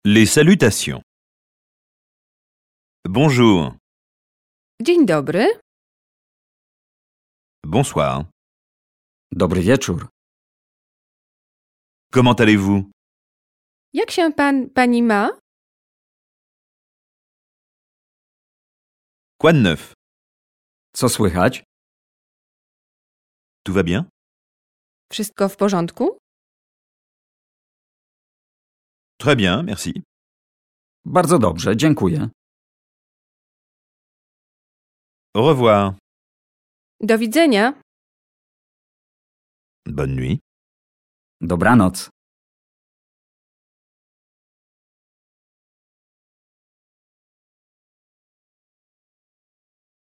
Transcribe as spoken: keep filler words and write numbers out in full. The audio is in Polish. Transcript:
Les salutations. Bonjour. Dzień dobry. Bonsoir. Dobry wieczór. Comment allez-vous? Jak się pan, pani ma? Quoi de neuf? Co słychać? Tout va bien? Wszystko w porządku? Très bien, merci. Bardzo dobrze, dziękuję. Au revoir. Do widzenia. Bonne nuit. Dobranoc.